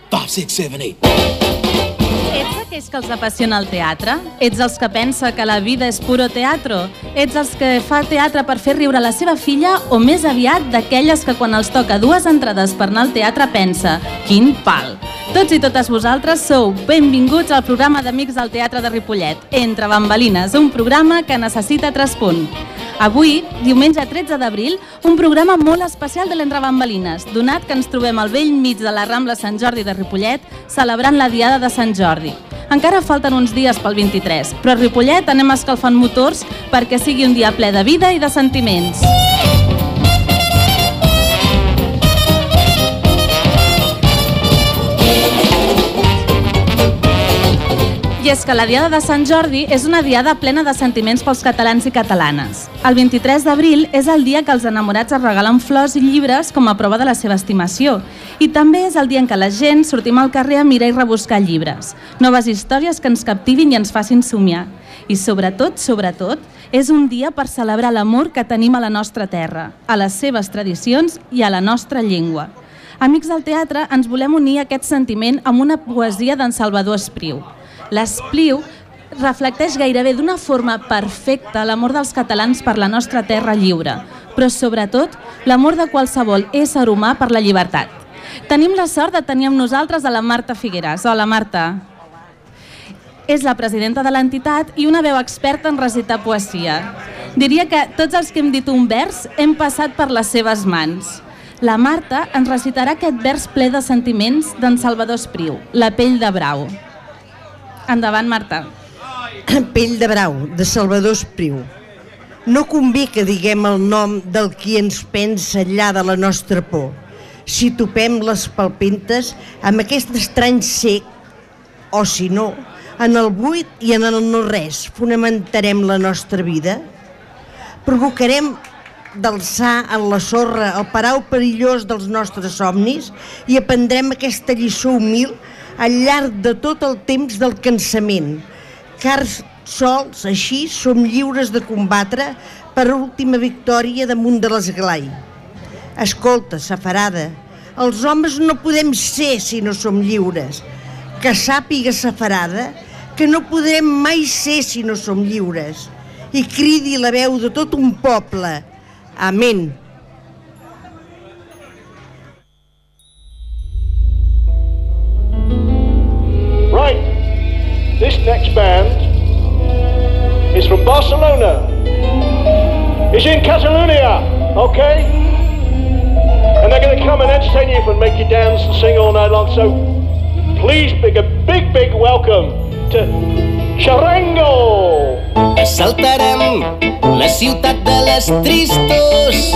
5, 6, 7, 8. Ets aquells que els apassiona el teatre? Ets els que pensa que la vida és puro teatro? Ets els que fa teatre per fer riure la seva filla o més aviat d'aquelles que quan els toca 2 entrades per anar al teatre pensa «Quin pal!». Tots i totes vosaltres sou benvinguts al programa d'Amics del Teatre de Ripollet, Entre Bambalines, un programa que necessita 3 punts. Avui, diumenge 13 d'abril, un programa molt especial de l'Entre Bambalines, donat que ens trobem al vell mig de la Rambla Sant Jordi de Ripollet, celebrant la Diada de Sant Jordi. Encara falten uns dies pel 23, però a Ripollet anem escalfant motors perquè sigui un dia ple de vida i de sentiments. I és que la Diada de Sant Jordi és una diada plena de sentiments pels catalans i catalanes. El 23 d'abril és el dia que els enamorats es regalen flors i llibres com a prova de la seva estimació. I també és el dia en què la gent sortim al carrer a mirar i rebuscar llibres. Noves històries que ens captivin i ens facin somiar. I sobretot, és un dia per celebrar l'amor que tenim a la nostra terra, a les seves tradicions i a la nostra llengua. Amics del teatre, ens volem unir a aquest sentiment amb una poesia d'en Salvador Espriu. L'Espriu reflecteix gairebé d'una forma perfecta l'amor dels catalans per la nostra terra lliure, però sobretot l'amor de qualsevol ésser humà per la llibertat. Tenim la sort de tenir amb nosaltres a la Marta Figueras. Hola, Marta. És la presidenta de l'entitat i una veu experta en recitar poesia. Diria que tots els que hem dit un vers hem passat per les seves mans. La Marta ens recitarà aquest vers ple de sentiments d'en Salvador Espriu, La pell de brau. Endavant, Marta. Pell de brau, de Salvador Espriu. No convé que diguem el nom del qui ens pensa enllà de la nostra por. Si topem les palpentes amb aquest estrany cec, o si no, en el buit i en el no res, fonamentarem la nostra vida. Provocarem d'alçar en la sorra el parau perillós dels nostres somnis i aprendrem aquesta lliçó humil al llarg de tot el temps del cansament, car sols així som lliures de combatre per última victòria damunt de l'esglai. Escolta, Safarada, els homes no podem ser si no som lliures. Que sàpiga, Safarada, que no podrem mai ser si no som lliures. I cridi la veu de tot un poble. Amén. Right, this next band is from Barcelona. It's in Catalonia, okay? And they're going to come and entertain you and make you dance and sing all night long. So please, a big welcome to Charango. Assaltarem la ciutat de les tristos.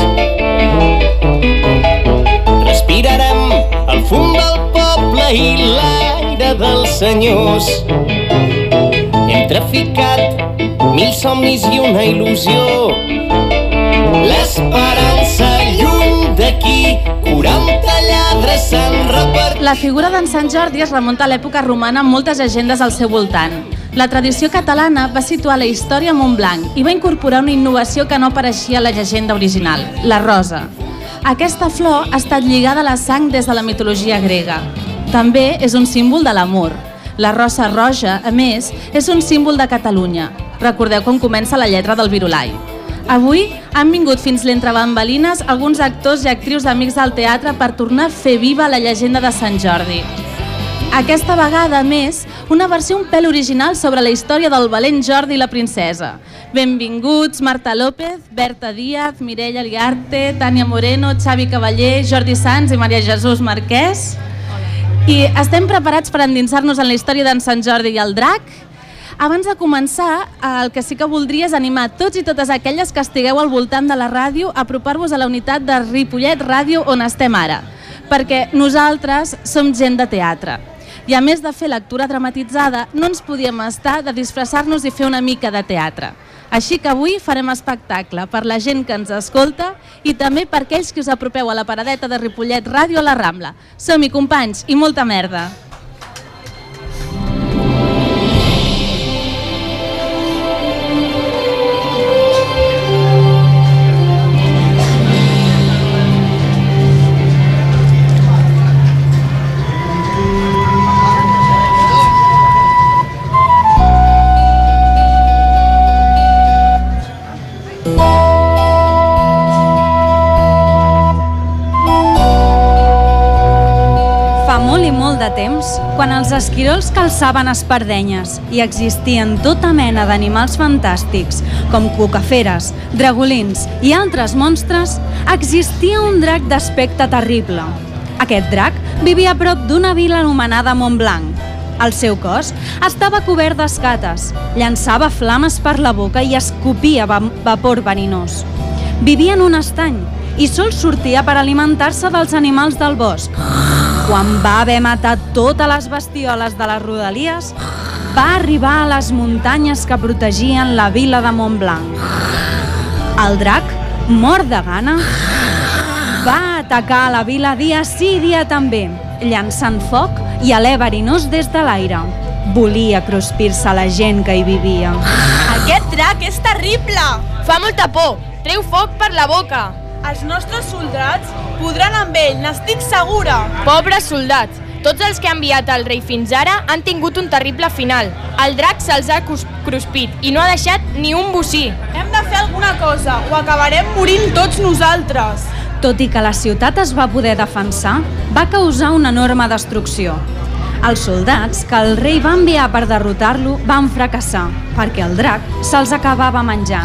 Respirarem el fum del poble i l'aire dels senyors. Hem traficat 1000 somnis i una il·lusió. L'esperança lluny d'aquí, 40 lladres s'han repartit. La figura d'en Sant Jordi es remunta a l'època romana amb moltes llegendes al seu voltant. La tradició catalana va situar la història a Montblanc i va incorporar una innovació que no apareixia a la llegenda original, la rosa. Aquesta flor ha estat lligada a la sang des de la mitologia grega. També és un símbol de l'amor. La rosa roja, a més, és un símbol de Catalunya. Recordeu com comença la lletra del Virolai. Avui han vingut fins l'Entre Bambalines alguns actors i actrius d'Amics del Teatre per tornar a fer viva la llegenda de Sant Jordi. Aquesta vegada, a més, una versió un pèl original sobre la història del valent Jordi i la princesa. Benvinguts Marta López, Berta Díaz, Mireia Liarte, Tània Moreno, Xavi Cavaller, Jordi Sans i Maria Jesús Marquès. I estem preparats per endinsar-nos en la història d'en Sant Jordi i el drac. Abans de començar, el que sí que voldria és animar tots i totes aquelles que estigueu al voltant de la ràdio a apropar-vos a la unitat de Ripollet Ràdio on estem ara, perquè nosaltres som gent de teatre. I a més de fer lectura dramatitzada, no ens podíem estar de disfressar-nos i fer una mica de teatre. Així que avui farem espectacle per la gent que ens escolta i també per aquells que us apropeu a la paradeta de Ripollet Ràdio a la Rambla. Som-hi, companys, i molta merda! molt i molt de temps, quan els esquirols calçaven espardenyes i existien tota mena d'animals fantàstics, com cucaferes, dragolins i altres monstres, existia un drac d'aspecte terrible. Aquest drac vivia a prop d'una vila anomenada Montblanc. El seu cos estava cobert d'escates, llançava flames per la boca i escopia vapor verinós. Vivia en un estany i sol sortia per alimentar-se dels animals del bosc. Quan va haver matat totes les bestioles de les rodalies, va arribar a les muntanyes que protegien la vila de Montblanc. El drac, mort de gana, va atacar la vila dia sí dia també, llançant foc i alè verinós des de l'aire. Volia cruspir-se la gent que hi vivia. Aquest drac és terrible! Fa molta por! Treu foc per la boca! Els nostres soldats podran amb ell, n'estic segura! Pobres soldats! Tots els que ha enviat el rei fins ara han tingut un terrible final. El drac se'ls ha cruspit i no ha deixat ni un bocí. Hem de fer alguna cosa o acabarem morint tots nosaltres. Tot i que la ciutat es va poder defensar, va causar una enorme destrucció. Els soldats que el rei va enviar per derrotar-lo van fracassar, perquè el drac se'ls acabava menjant.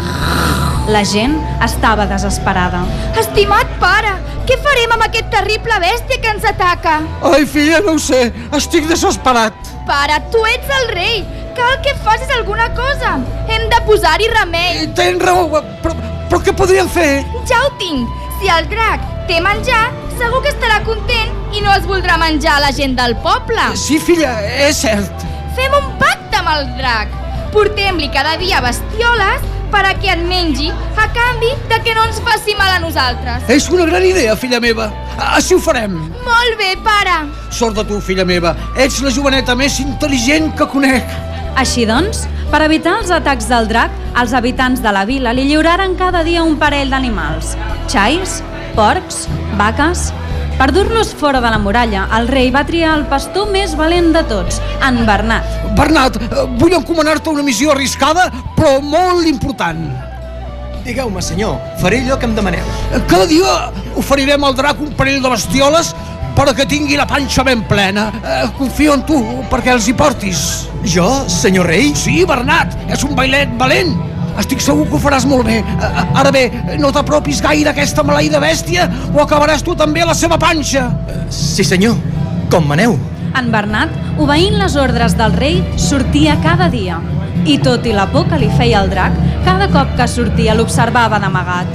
La gent estava desesperada. Estimat pare, què farem amb aquest terrible bèstia que ens ataca? Ai, filla, no ho sé. Estic desesperat. Pare, tu ets el rei. Cal que facis alguna cosa. Hem de posar-hi remei. Tens raó, però què podríem fer? Ja ho tinc. Si el drac té menjar, segur que estarà content i no es voldrà menjar la gent del poble. Sí, filla, és cert. Fem un pacte amb el drac. Portem-li cada dia bestioles perquè et mengi, a canvi de que no ens faci mal a nosaltres. És una gran idea, filla meva. Així ho farem. Molt bé, pare. Sort de tu, filla meva. Ets la joveneta més intel·ligent que conec. Així doncs, per evitar els atacs del drac, els habitants de la vila li lliuraren cada dia un parell d'animals. Xais, porcs, vaques... Per dur-los fora de la muralla, el rei va triar el pastor més valent de tots, en Bernat. Bernat, vull encomanar-te una missió arriscada, però molt important. Digueu-me, senyor, faré allò que em demaneu. Cada dia oferirem al drac un parell de bestioles perquè tingui la panxa ben plena. Confio en tu perquè els hi portis. Jo, senyor rei? Sí, Bernat, és un bailet valent. Estic segur que ho faràs molt bé. Ara bé, no t'apropis gaire a aquesta maleïda bèstia o acabaràs tu també a la seva panxa. Sí, senyor. Com maneu? En Bernat, obeint les ordres del rei, sortia cada dia. I tot i la por que li feia el drac, cada cop que sortia l'observava d'amagat.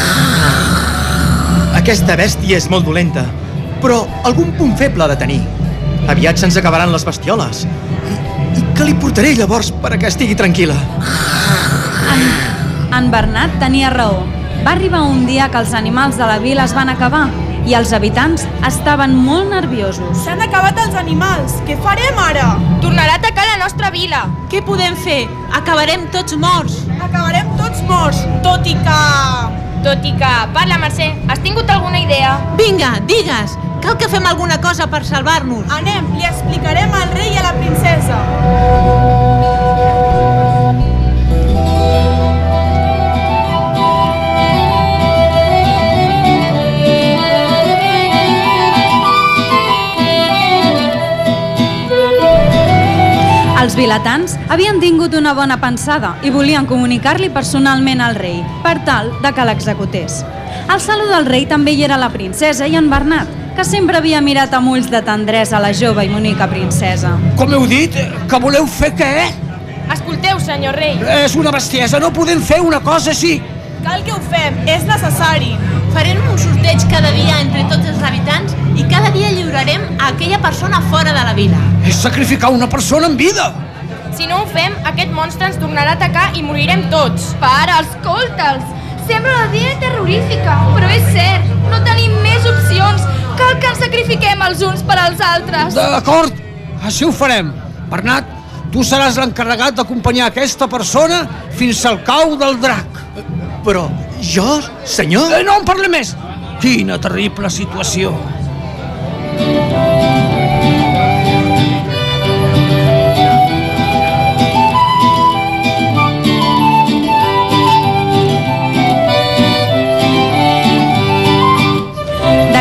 Aquesta bèstia és molt dolenta, però algun punt feble ha de tenir. Aviat se'ns acabaran les bestioles. I què li portaré llavors perquè estigui tranquil·la? En Bernat tenia raó. Va arribar un dia que els animals de la vila es van acabar i els habitants estaven molt nerviosos. S'han acabat els animals. Què farem ara? Tornarà a atacar la nostra vila. Què podem fer? Acabarem tots morts. Acabarem tots morts, tot i que... Parla, Mercè, has tingut alguna idea? Vinga, digues! Cal que fem alguna cosa per salvar-nos. Anem, li explicarem al rei i a la princesa. Els vilatans havien tingut una bona pensada i volien comunicar-li personalment al rei, per tal de que l'executés. Al saló del rei també hi era la princesa i en Bernat, que sempre havia mirat amb ulls de tendresa la jove i bonica princesa. Com heu dit? Que voleu fer què? Escolteu, senyor rei. És una bestiesa, no podem fer una cosa així. Cal que ho fem, és necessari. Farem un sorteig cada dia entre tots els habitants i cada dia lliurarem a aquella persona fora de la vila. És sacrificar una persona en vida. Si no ho fem, aquest monstre ens tornarà a atacar i morirem tots. Pare, escolta'ls! Sembla una idea terrorífica, però és cert, no tenim més opcions. Cal que ens sacrifiquem els uns per als altres. D'acord, així ho farem. Bernat, tu seràs l'encarregat d'acompanyar aquesta persona fins al cau del drac. Però jo, senyor... No en parlem més. Quina terrible situació. D'aquesta manera,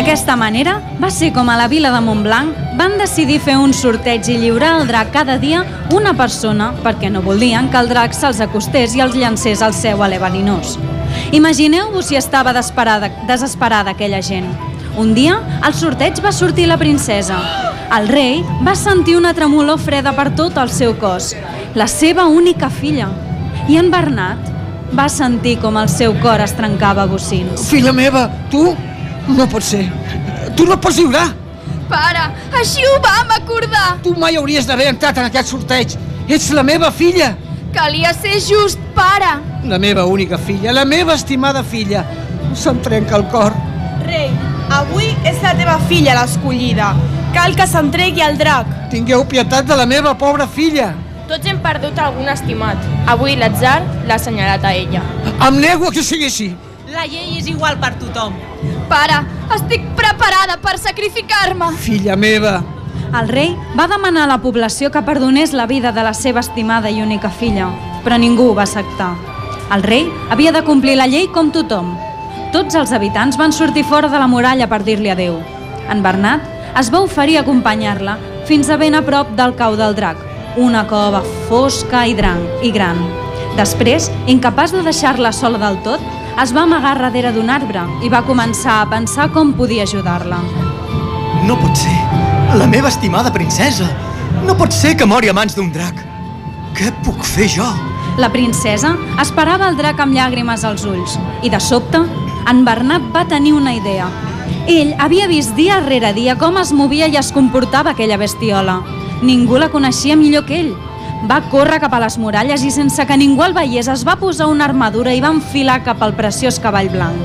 manera va ser com a la vila de Montblanc van decidir fer un sorteig i lliurar al drac cada dia una persona perquè no volien que el drac se'ls acostés i els llancés al seu alè verinós. Imagineu-vos si estava desesperada aquella gent. Un dia, al sorteig va sortir la princesa. El rei va sentir una tremolor freda per tot el seu cos, la seva única filla. I en Bernat va sentir com el seu cor es trencava a bocins. Filla meva, tu? No pot ser. Tu no pots lliurar. Pare, així ho vam acordar. Tu mai hauries d'haver entrat en aquest sorteig. Ets la meva filla. Calia ser just, pare. La meva única filla, la meva estimada filla. Se'm trenca el cor. Rei, avui és la teva filla l'escollida. Cal que s'entregui al drac. Tingueu pietat de la meva pobra filla. Tots hem perdut algun estimat. Avui l'atzar l'ha assenyalat a ella. Em nego a que sigui així. La llei és igual per tothom. Pare, estic preparada per sacrificar-me. Filla meva. El rei va demanar a la població que perdonés la vida de la seva estimada i única filla, però ningú ho va acceptar. El rei havia de complir la llei com tothom. Tots els habitants van sortir fora de la muralla per dir-li adéu. En Bernat es va oferir a acompanyar-la fins a ben a prop del cau del drac, una cova fosca i gran. Després, incapaç de deixar-la sola del tot, es va amagar darrere d'un arbre i va començar a pensar com podia ajudar-la. No pot ser. La meva estimada princesa. No pot ser que mori a mans d'un drac. Què puc fer jo? La princesa esperava el drac amb llàgrimes als ulls i, de sobte, en Bernat va tenir una idea. Ell havia vist dia rere dia com es movia i es comportava aquella bestiola. Ningú la coneixia millor que ell. Va córrer cap a les muralles i, sense que ningú el veiés, es va posar una armadura i va enfilar cap al preciós cavall blanc.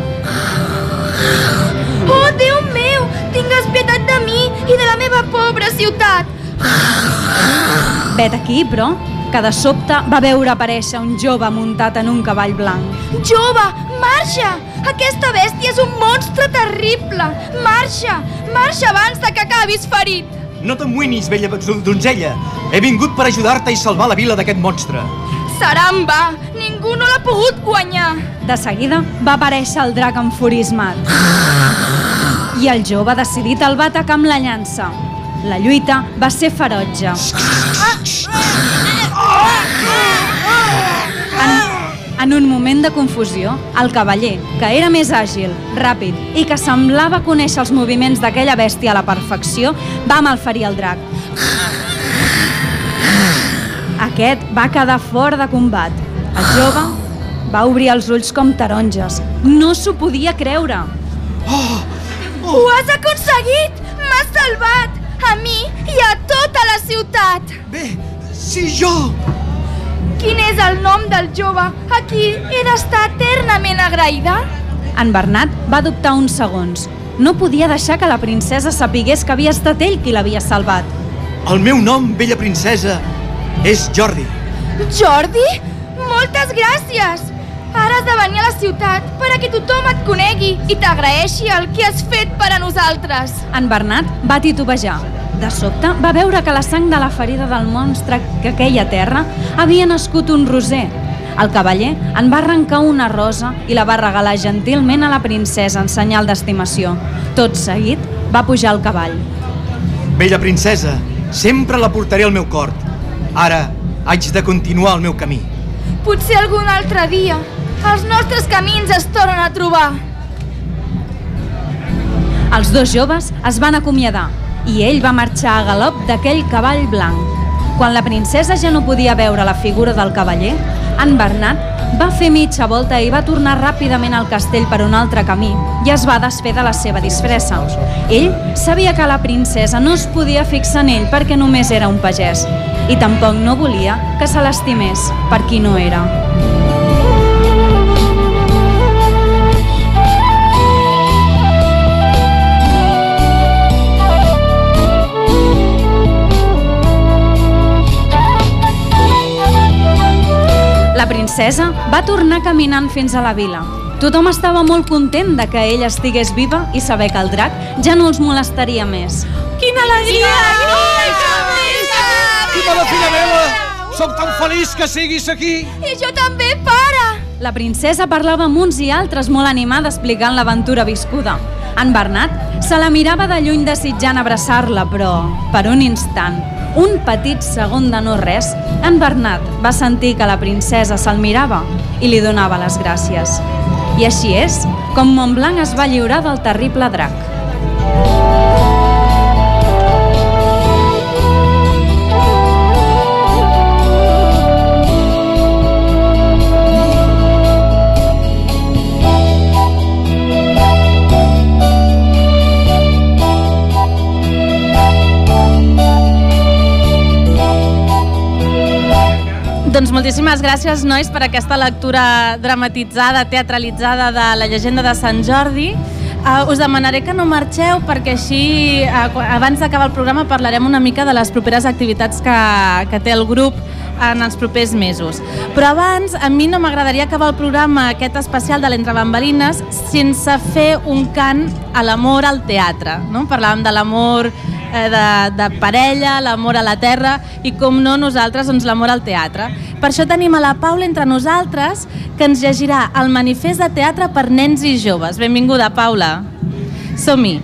Oh, Déu meu! Tingues pietat de mi i de la meva pobra ciutat! Vet aquí, però, que de sobte va veure aparèixer un jove muntat en un cavall blanc. Jove, marxa! Aquesta bèstia és un monstre terrible! Marxa! Marxa abans de que acabis ferit! No t'amoïnis, vella donzella. He vingut per ajudar-te i salvar la vila d'aquest monstre. Serà en va! Ningú no l'ha pogut guanyar! De seguida va aparèixer el drac enfurismat. I el jove, decidit, el va atacar amb la llança. La lluita va ser ferotge. En un moment de confusió, el cavaller, que era més àgil, ràpid i que semblava conèixer els moviments d'aquella bèstia a la perfecció, va malferir el drac. Aquest va quedar fora de combat. El jove va obrir els ulls com taronges. No s'ho podia creure. Ho has aconseguit! M'has salvat! A mi i a tota la ciutat! Bé, si jo... Quin és el nom del jove a qui he d'estar eternament agraïda? En Bernat va dubtar uns segons. No podia deixar que la princesa sapigués que havia estat ell qui l'havia salvat. El meu nom, vella princesa, és Jordi. Jordi? Moltes gràcies! Ara has de venir a la ciutat perquè tothom et conegui i t'agraeixi el que has fet per a nosaltres. En Bernat va titubejar. De sobte va veure que la sang de la ferida del monstre que queia a terra havia nascut un roser. El cavaller en va arrencar una rosa i la va regalar gentilment a la princesa en senyal d'estimació. Tot seguit va pujar al cavall. Bella princesa, sempre la portaré al meu cor. Ara haig de continuar el meu camí. Potser algun altre dia els nostres camins es tornen a trobar. Els dos joves es van acomiadar i ell va marxar a galop d'aquell cavall blanc. Quan la princesa ja no podia veure la figura del cavaller, en Bernat va fer mitja volta i va tornar ràpidament al castell per un altre camí i es va desfer de la seva disfressa. Ell sabia que la princesa no es podia fixar en ell perquè només era un pagès i tampoc no volia que se l'estimés per qui no era. La princesa va tornar caminant fins a la vila. Tothom estava molt content de que ella estigués viva i saber que el drac ja no els molestaria més. Quina alegria! Estimada filla meva, soc tan feliç que siguis aquí. I jo també, pare! La princesa parlava amb uns i altres molt animada explicant l'aventura viscuda. En Bernat se la mirava de lluny desitjant abraçar-la, però per un instant, un petit segon de no res, en Bernat va sentir que la princesa se'l mirava i li donava les gràcies. I així és com Montblanc es va lliurar del terrible drac. Doncs moltíssimes gràcies, nois, per aquesta lectura dramatitzada, teatralitzada de la llegenda de Sant Jordi. Us demanaré que no marxeu perquè així, abans d'acabar el programa, parlarem una mica de les properes activitats que té el grup en els propers mesos. Però abans, a mi no m'agradaria acabar el programa aquest especial de l'Entre Bambalines sense fer un cant a l'amor al teatre. Parlàvem de l'amor de parella, l'amor a la terra i, com no, nosaltres, doncs, l'amor al teatre. Per això tenim a la Paula entre nosaltres, que ens llegirà el manifest de teatre per nens i joves. Benvinguda, Paula. Som-hi.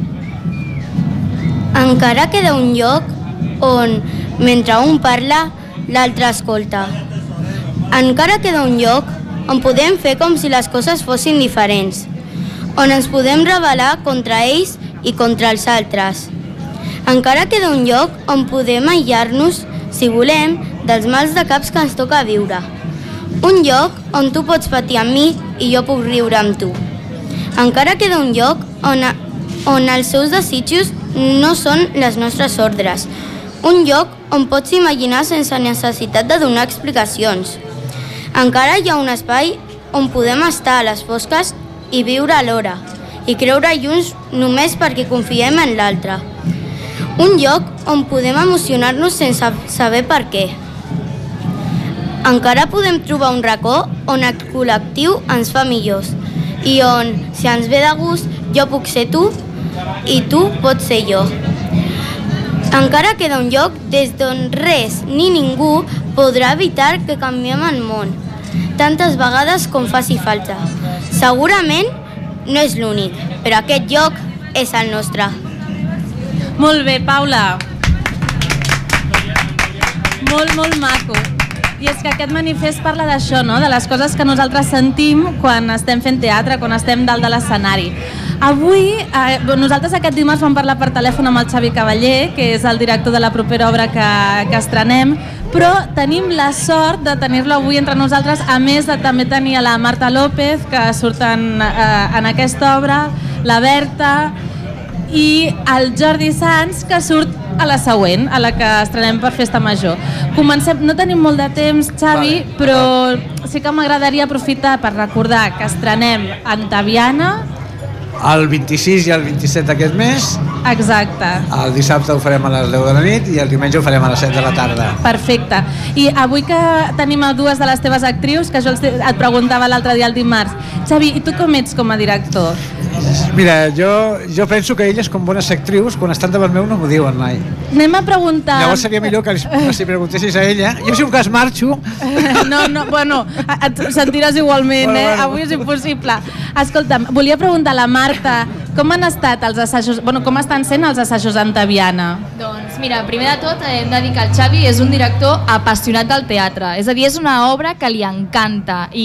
Encara queda un lloc on, mentre un parla, l'altre escolta. Encara queda un lloc on podem fer com si les coses fossin diferents, on ens podem rebel·lar contra ells i contra els altres. Encara queda un lloc on podem aïllar-nos, si volem, dels mals de caps que ens toca viure. Un lloc on tu pots patir amb mi i jo puc riure amb tu. Encara queda un lloc on els seus desitjos no són les nostres ordres. Un lloc on pots imaginar sense necessitat de donar explicacions. Encara hi ha un espai on podem estar a les fosques i viure alhora, i creure junts només perquè confiem en l'altre. Un lloc on podem emocionar-nos sense saber per què. Encara podem trobar un racó on el col·lectiu ens fa millors i on, si ens ve de gust, jo puc ser tu i tu pots ser jo. Encara queda un lloc des d'on res ni ningú podrà evitar que canviem el món, tantes vegades com faci falta. Segurament no és l'únic, però aquest lloc és el nostre. Molt bé, Paula. Molt maco. I és que aquest manifest parla d'això, no? De les coses que nosaltres sentim quan estem fent teatre, quan estem dalt de l'escenari. Avui, nosaltres aquest dimarts vam parlar per telèfon amb el Xavi Cavaller, que és el director de la propera obra que estrenem, però tenim la sort de tenir-lo avui entre nosaltres, a més de també tenir a la Marta López, que surten en aquesta obra, la Berta i el Jordi Sans, que surt a la següent, a la que estrenem per Festa Major. Comencem, no tenim molt de temps, Xavi, però sí que m'agradaria aprofitar per recordar que estrenem Antaviana el 26 i el 27 d'aquest mes. Exacte. El dissabte ho farem a les 10 de la nit i el diumenge ho farem a les 7 de la tarda. Perfecte. I avui que tenim a dues de les teves actrius, que jo et preguntava l'altre dia el dimarts, Xavi, i tu com ets com a director? Mira, jo penso que elles, com bones actrius, quan estan davant meu no m'ho diuen mai. Anem a preguntar... Llavors seria millor que si preguntessis a ella. Jo si un cas marxo... No, bueno, et sentiràs igualment, Avui és impossible. Escolta'm, volia preguntar a la Marta, com han estat els assajos, com estan sent els assajos d'Antaviana? Doncs mira, primer de tot hem de dir que el Xavi és un director apassionat del teatre, és a dir, és una obra que li encanta i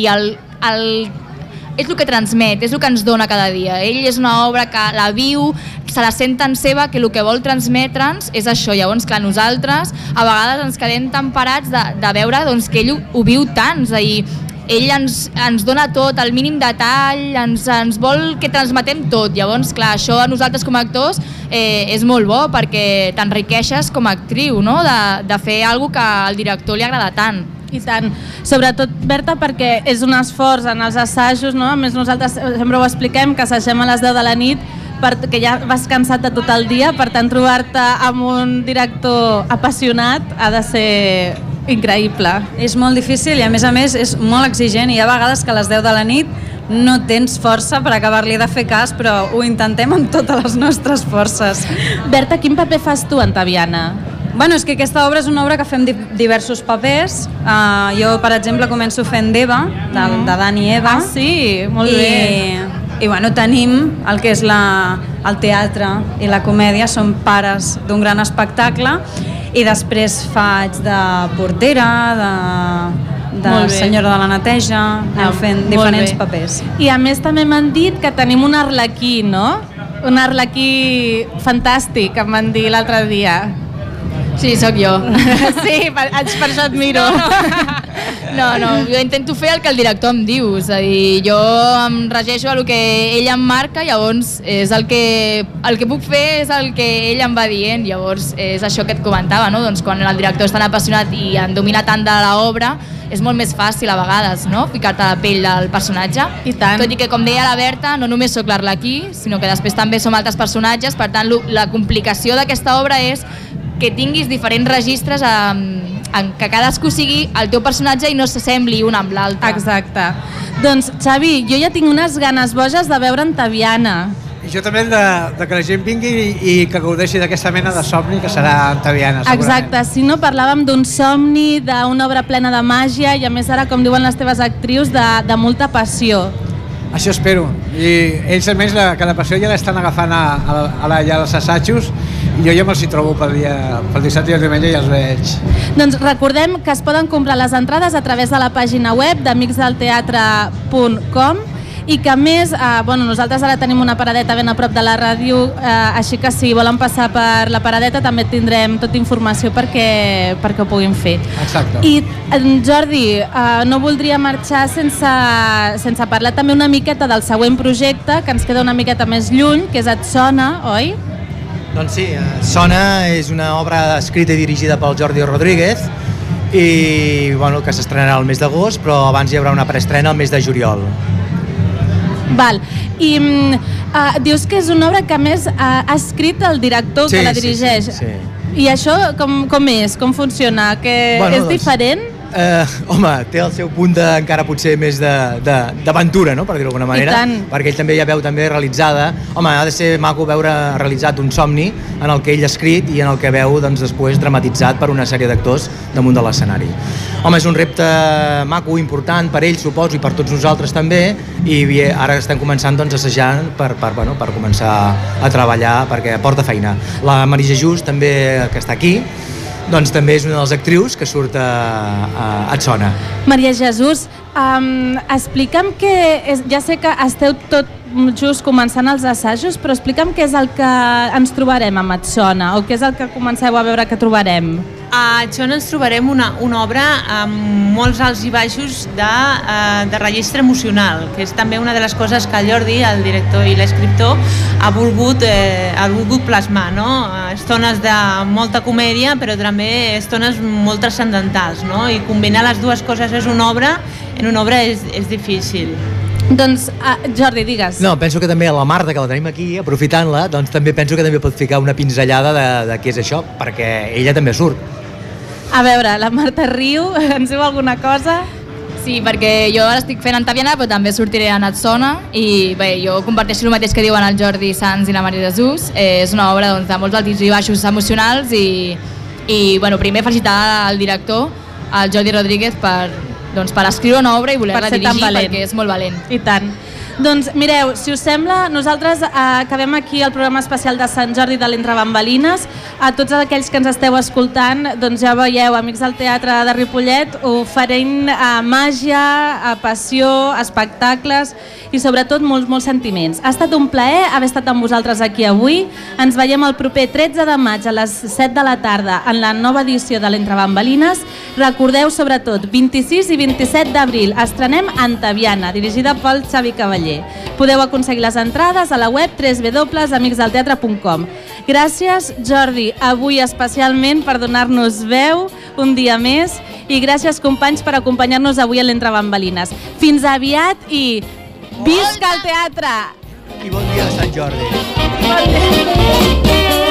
és el que transmet, és el que ens dona cada dia. Ell és una obra que la viu, se la sent tan seva que el que vol transmetre'ns és això. Llavors, clar, nosaltres a vegades ens quedem tan parats de veure que ell ho viu tant, és a dir, ell ens dona tot, el mínim detall, ens vol que transmetem tot. Llavors, clar, això a nosaltres com a actors és molt bo perquè t'enriqueixes com a actriu, no? De fer alguna cosa que al director li agrada tant. I tant, sobretot, Berta, perquè és un esforç en els assajos, no? A més, nosaltres sempre ho expliquem, que assagem a les 10 de la nit perquè ja vas cansat de tot el dia, per tant trobar-te amb un director apassionat ha de ser increïble. És molt difícil i a més és molt exigent i hi ha vegades que a les 10 de la nit no tens força per acabar-li de fer cas, però ho intentem amb totes les nostres forces. Berta, quin paper fas tu, Antaviana? Bueno, és que aquesta obra és una obra que fem diversos papers. Jo, per exemple, començo fent d'Eva, de Dani i Eva. Ah, sí? Molt bé. I bueno, tenim el que és el teatre i la comèdia són pares d'un gran espectacle, i després faig de portera, de senyora de la neteja, anem fent diferents papers. I a més també m'han dit que tenim un arlequí, no? Un arlequí fantàstic, em van dir l'altre dia. Sí, sóc jo. Sí, per això et miro. No, jo intento fer el que el director em diu, és a dir, jo em regeixo a el que ell em marca, llavors és el que puc fer és el que ell em va dient, llavors és això que et comentava, no? Doncs quan el director és tan apassionat i en domina tant de l'obra, és molt més fàcil a vegades, no? Ficar-te a la pell del personatge. I tant. Tot i que, com deia la Berta, no només sóc l'Arlequí, sinó que després també som altres personatges, per tant la complicació d'aquesta obra és que tinguis diferents registres en que cadascú sigui el teu personatge i no s'assembli un amb l'altre. Exacte. Doncs, Xavi, jo ja tinc unes ganes boges de veure'n Taviana. I jo també de que la gent vingui i que gaudeixi d'aquesta mena de somni que serà Taviana, segurament. Exacte, si no parlàvem d'un somni, d'una obra plena de màgia i a més ara, com diuen les teves actrius, de molta passió. Això espero. I ells, almenys, cada passió ja l'estan agafant allà als assajos i jo ja me'ls hi trobo pel dissabte i el diumenge i els veig. Doncs recordem que es poden comprar les entrades a través de la pàgina web d'amicsdelteatre.com i que a més, nosaltres ara tenim una paradeta ben a prop de la ràdio, així que si volen passar per la paradeta també tindrem tota informació perquè ho puguin fer. Exacte. I Jordi, no voldria marxar sense parlar també una miqueta del següent projecte, que ens queda una miqueta més lluny, que és Et sona, oi? Doncs sí, Sona és una obra escrita i dirigida pel Jordi Rodríguez i que s'estrenarà el mes d'agost, però abans hi haurà una preestrena el mes de juliol. Val. I dius que és una obra que a més ha escrit el director que la dirigeix. Sí. I això com és? Com funciona? Que és diferent? Home, té el seu punt encara potser més d'aventura, no? Per dir-ho d'alguna manera, perquè ell també ja veu també realitzada. Home, ha de ser maco veure realitzat un somni en el que ell ha escrit i en el que veu després dramatitzat per una sèrie d'actors damunt de l'escenari. Home, és un repte maco, important per ell, suposo, i per tots nosaltres també, i ara estem començant assajant per començar a treballar perquè porta feina. La Maria Jesús també, que està aquí, doncs també és una de les actrius que surt a Et sona. Maria Jesús, explica'm ja sé que esteu tot just començant els assajos, però explica'm què és el que ens trobarem amb Et sona, o què és el que comenceu a veure que trobarem. A Et sona ens trobarem una obra amb molts alts i baixos de registre emocional, que és també una de les coses que el Jordi, el director i l'escriptor, ha volgut plasmar, no? Estones de molta comèdia, però també estones molt transcendentals, no? I combinar les dues coses en una obra és difícil. Doncs, Jordi, digues. No, penso que també la Marta, que la tenim aquí, aprofitant-la, doncs també penso que també pot ficar una pinzellada de què és això, perquè ella també surt. A veure, la Marta riu, ens diu alguna cosa? Sí, perquè jo ara estic fent en Taviana, però també sortiré en Et sona, i bé, jo comparteixo el mateix que diuen el Jordi Sans i la Maria Jesús. És una obra de molts alts i baixos emocionals i primer felicitar el director, el Jordi Rodríguez, per escriure una obra i voler-la dirigir, perquè és molt valent. I tant. Doncs mireu, si us sembla, nosaltres acabem aquí el programa especial de Sant Jordi de l'Entre Bambalines. A tots aquells que ens esteu escoltant, doncs ja veieu, Amics del Teatre de Ripollet, oferint màgia, passió, espectacles i sobretot molts sentiments. Ha estat un plaer haver estat amb vosaltres aquí avui. Ens veiem el proper 13 de maig a les 7 de la tarda en la nova edició de l'Entre Bambalines. Recordeu sobretot 26 i 27 d'abril estrenem en Taviana, dirigida pel Xavi Cavaller. Podeu aconseguir les entrades a la web www.amicsdelteatre.com. Gràcies, Jordi, avui especialment per donar-nos veu un dia més, i gràcies, companys, per acompanyar-nos avui a l'Entre Bambalines. Fins aviat i visca el teatre! I bon dia de Sant Jordi! Bon dia!